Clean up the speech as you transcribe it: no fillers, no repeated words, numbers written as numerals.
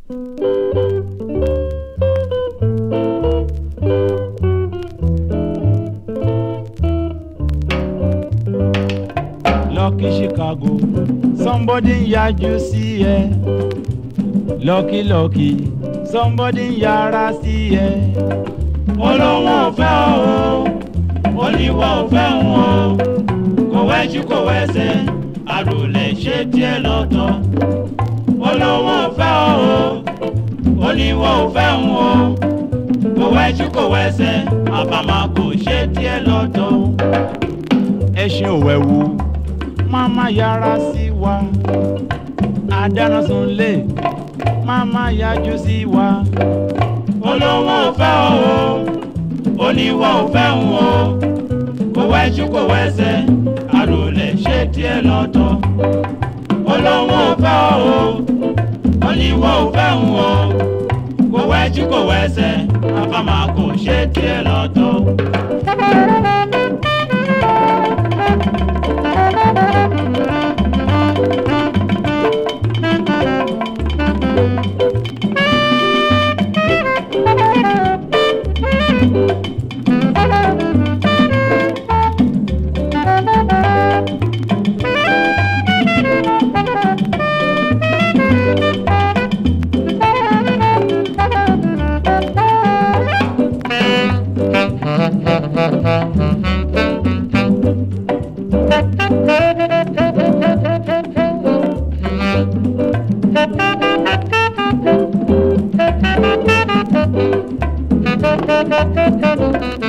Lucky Chicago, somebody yájú sí ẹ. Lucky Lucky, somebody yára sí ẹ. Olóhùn ò fẹ́ o, oníwọ̀ ò fẹ́ o. Kò wẹ́jú kò wẹ́sẹ̀, àròlẹ̀ ṣe díẹ̀ lọ́tọ̀. Olóhùn ò fẹ́ o, oníwọ̀ ò fẹ́ o. Kò wẹ́jú kò wẹ́sẹ̀, àbàmà kò ṣe díẹ̀ lọ́tọ̀. Ẹṣin ò wẹ̀wù. Mama yára sí wa, àdáná sunlé, mama yájú sí wa. Olóhùn ò fẹ́ o, oníwọ̀ ò fẹ́ o. Kò wẹ́jú kò wẹ́sẹ̀, àròlẹ̀ ṣe díẹ̀ lọ́tọ̀. Olóhùn ò fẹ́ o, oníwọ̀ ò fẹ́ o. Kò wẹ́jú kò wẹ́sẹ̀, àbàmà kò ṣe díẹ̀ lọ́tọ̀. Thank you.